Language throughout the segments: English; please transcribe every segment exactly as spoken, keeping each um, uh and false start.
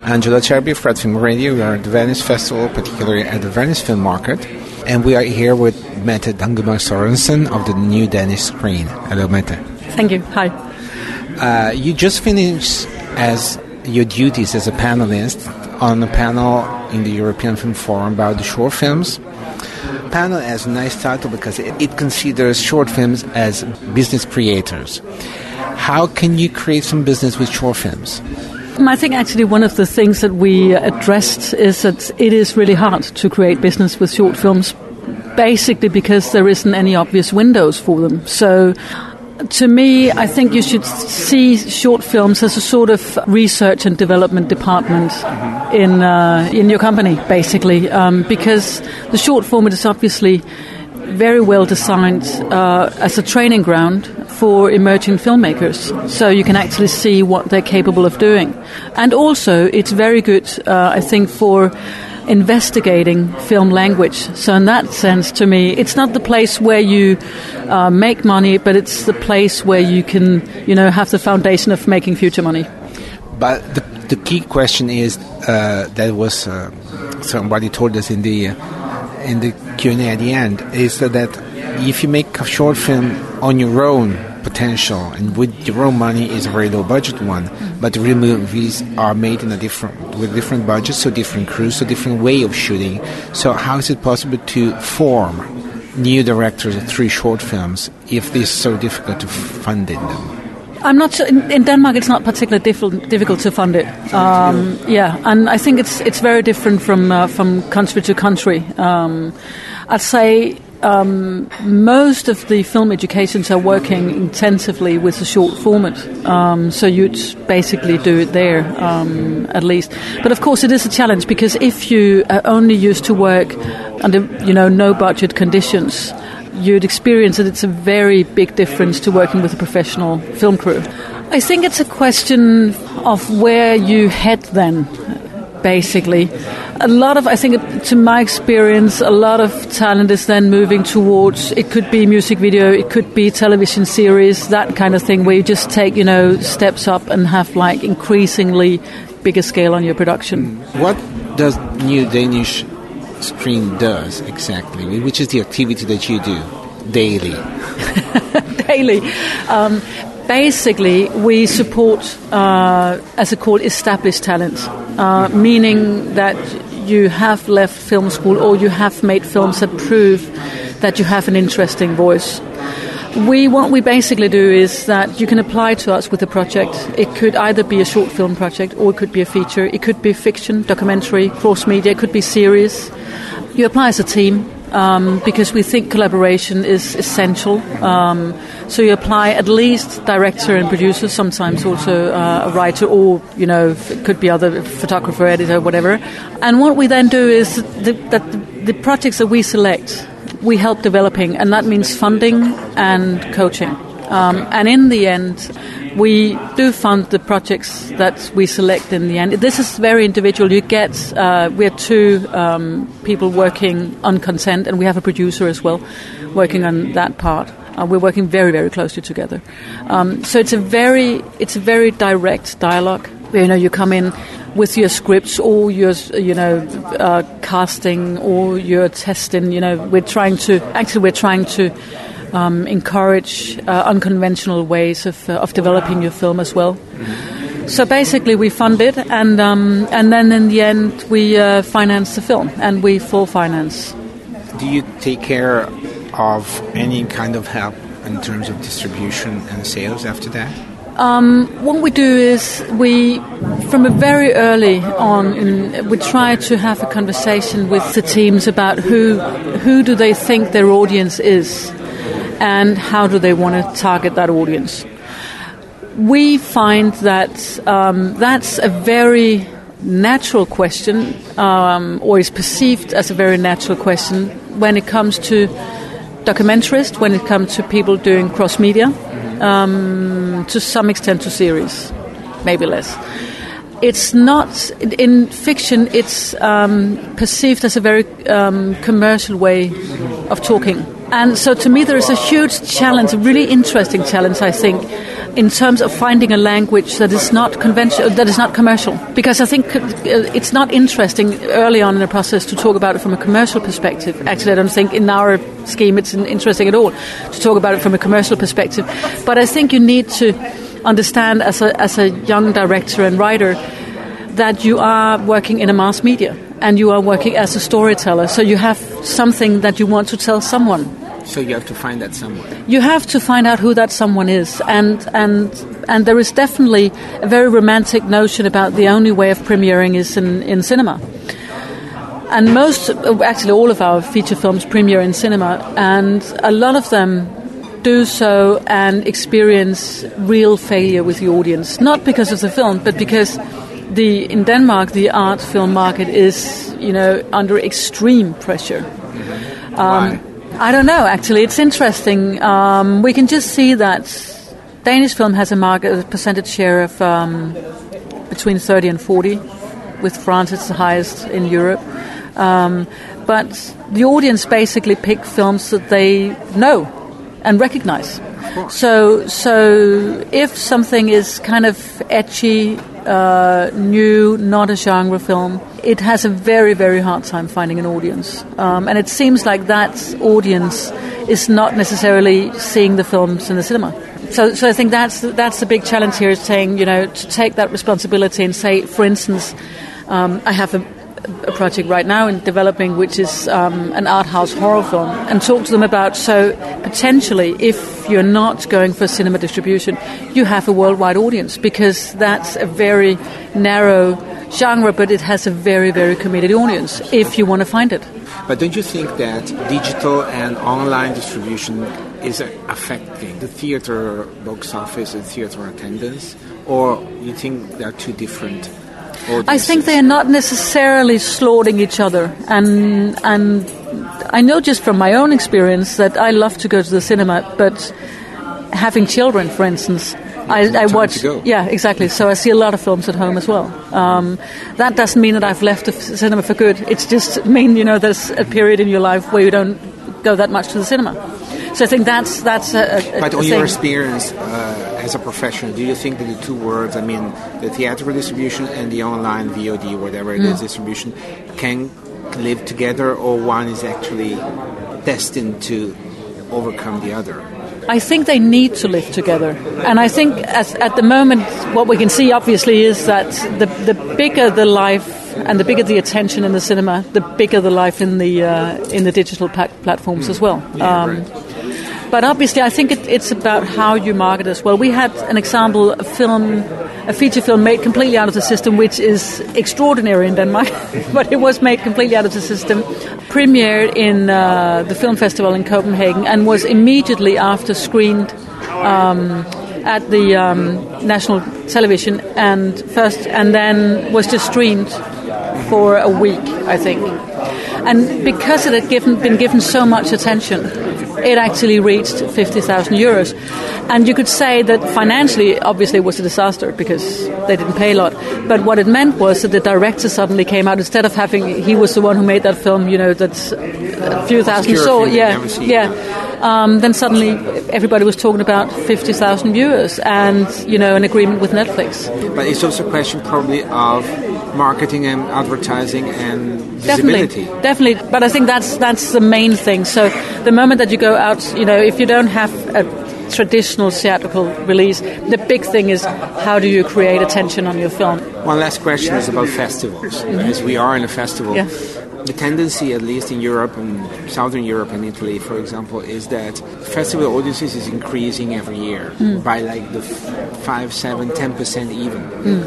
Angelo Cerbi, Fred Film Radio. We are at the Venice Festival, particularly at the Venice Film Market. And we are here with Mette Dangemark Sorensen of the New Danish Screen. Hello, Mette. Thank you. Hi. Uh, you just finished as your duties as a panelist on a panel in the European Film Forum about the short films. Panel has a nice title because it, it considers short films as business creators. How can you create some business with short films? I think actually one of the things that we addressed is that it is really hard to create business with short films, basically because there isn't any obvious windows for them. So to me, I think you should see short films as a sort of research and development department in uh, in your company, basically, um, because the short format is obviously very well designed uh, as a training ground for emerging filmmakers, so you can actually see what they're capable of doing. And also, it's very good, uh, I think, for investigating film language. So in that sense, to me, it's not the place where you uh, make money, but it's the place where you can, you know, have the foundation of making future money. But the, the key question is, uh, that was uh, somebody told us in the uh, in the Q and A at the end, is that if you make a short film on your own potential and with your own money, is a very low budget one, but the real movies are made in a different with different budgets, so different crews, so different way of shooting. So how is it possible to form new directors through short films if this is so difficult to fund in them? I'm not sure. In, in Denmark, it's not particularly diff- difficult to fund it. Um, yeah, and I think it's it's very different from uh, from country to country. Um, I'd say um, most of the film educations are working intensively with the short format, um, so you'd basically do it there um, at least. But of course, it is a challenge because if you are only used to work under, you know, no budget conditions, you'd experience that it's a very big difference to working with a professional film crew. I think it's a question of where you head then, basically. A lot of, I think, to my experience, a lot of talent is then moving towards, it could be music video, it could be television series, that kind of thing, where you just take, you know, steps up and have like increasingly bigger scale on your production. What does New Danish Screen does exactly, which is the activity that you do daily? Daily. Um, basically, we support, uh, as it's called, established talent, uh, meaning that you have left film school or you have made films that prove that you have an interesting voice. We what we basically do is that you can apply to us with a project. It could either be a short film project or it could be a feature. It could be fiction, documentary, cross-media. It could be series. You apply as a team um, because we think collaboration is essential. Um, so you apply at least director and producer, sometimes also uh, a writer or, you know, it could be other photographer, editor, whatever. And what we then do is the, that the projects that we select, we help developing, and that means funding and coaching. Um, and in the end, we do fund the projects that we select in the end. This is very individual. You get, uh, we have two um, people working on content, and we have a producer as well working on that part. Uh, we're working very, very closely together. Um, so it's a very, it's a very direct dialogue. You know, you come in with your scripts or your, you know, uh, casting or your testing. You know, we're trying to actually we're trying to um, encourage uh, unconventional ways of uh, of developing your film as well. So basically, we fund it, and um, and then in the end, we uh, finance the film, and we full finance. Do you take care of any kind of help in terms of distribution and sales after that? Um, what we do is we, from a very early on, in, we try to have a conversation with the teams about who who do they think their audience is, and how do they want to target that audience. We find that um, that's a very natural question, um, or is perceived as a very natural question when it comes to documentarists, when it comes to people doing cross-media. Um, to some extent to series, maybe less. It's not, in fiction, it's um, perceived as a very um, commercial way of talking. And so to me there is a huge challenge, a really interesting challenge, I think, in terms of finding a language that is not conventional, that is not commercial. Because I think it's not interesting early on in the process to talk about it from a commercial perspective. Actually, I don't think in our scheme it's interesting at all to talk about it from a commercial perspective. But I think you need to understand as a as a young director and writer that you are working in a mass media and you are working as a storyteller. So you have something that you want to tell someone. So you have to find that someone. You have to find out who that someone is, and and and there is definitely a very romantic notion about the only way of premiering is in, in cinema. And most, actually all of our feature films premiere in cinema, and a lot of them do so and experience real failure with the audience. Not because of the film, but because the in Denmark the art film market is, you know, under extreme pressure. Mm-hmm. Um, Why? I don't know, actually. It's interesting. Um, we can just see that Danish film has a market a percentage share of um, between thirty and forty. With France, it's the highest in Europe. Um, but the audience basically pick films that they know and recognize. So, so if something is kind of edgy, uh, new, not a genre film, it has a very, very hard time finding an audience. Um, and it seems like that audience is not necessarily seeing the films in the cinema. So, so I think that's that's the big challenge here, is saying, you know, to take that responsibility and say, for instance, um, I have a, a project right now in developing which is um, an art house horror film, and talk to them about, so potentially if you're not going for cinema distribution, you have a worldwide audience, because that's a very narrow genre, but it has a very, very committed audience if you want to find it. But don't you think that digital and online distribution is affecting the theater box office and theater attendance, or you think they're two different audiences? I think they are not necessarily slaughtering each other, and and I know just from my own experience that I love to go to the cinema, but having children, for instance, I, I watch. Yeah, exactly. So I see a lot of films at home as well. Um, that doesn't mean that I've left the cinema for good. It's just mean, you know, there's a period in your life where you don't go that much to the cinema. So I think that's that's a, a But a on thing. your experience uh, as a professional, do you think that the two worlds, I mean, the theatrical distribution and the online V O D, whatever it Mm. is, distribution, can live together, or one is actually destined to overcome the other? I think they need to live together. And I think as, at the moment, what we can see, obviously, is that the, the bigger the life and the bigger the attention in the cinema, the bigger the life in the uh, in the digital pa- platforms mm. as well. Yeah, um, right. But obviously, I think it, it's about how you market as well. We had an example, a film, a feature film made completely out of the system, which is extraordinary in Denmark, but it was made completely out of the system. Premiered in uh, the film festival in Copenhagen and was immediately after screened um, at the um, national television, and first, and then was just streamed for a week, I think. And because it had given, been given so much attention, it actually reached fifty thousand euros. And you could say that financially, obviously, it was a disaster because they didn't pay a lot. But what it meant was that the director suddenly came out, instead of having, he was the one who made that film, you know, that's a few thousand saw, yeah, yeah. Um, then suddenly everybody was talking about fifty thousand viewers and, you know, an agreement with Netflix. But it's also a question probably of marketing and advertising and visibility. Definitely, definitely. But I think that's that's the main thing. So the moment that you go out, you know, if you don't have a traditional theatrical release, the big thing is how do you create attention on your film? One last question is about festivals. Mm-hmm. As we are in a festival, yeah. The tendency, at least in Europe and Southern Europe and Italy, for example, is that festival audiences is increasing every year mm. by like the f- five, seven, ten percent even. Mm.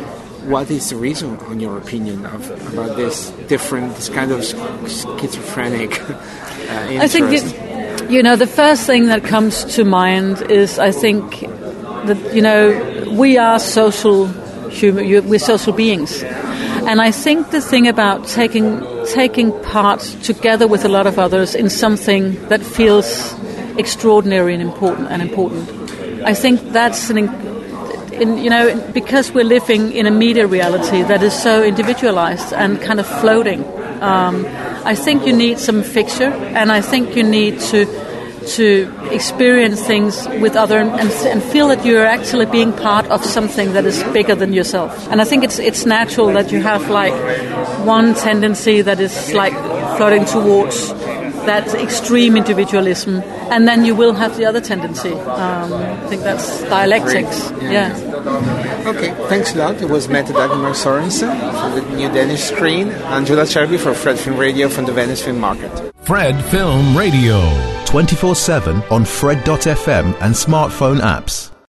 What is the reason, in your opinion, of about this different, this kind of schizophrenic uh, interest? I think, it, you know, the first thing that comes to mind is, I think, that, you know, we are social human, we're social beings. And I think the thing about taking taking part together with a lot of others in something that feels extraordinary and important and important, I think that's an, in, you know, because we're living in a media reality that is so individualized and kind of floating. Um, I think you need some fixture, and I think you need to to experience things with other and, and feel that you're actually being part of something that is bigger than yourself. And I think it's it's natural that you have like one tendency that is like floating towards that extreme individualism, and then you will have the other tendency. Um, I think that's dialectics. Yeah. yeah. Okay, thanks a lot. It was Mette Dagmar Sorensen from the New Danish Screen, Angela Cherby for Fred Film Radio from the Venice Film Market. Fred Film Radio. twenty-four seven on Fred dot f m and smartphone apps.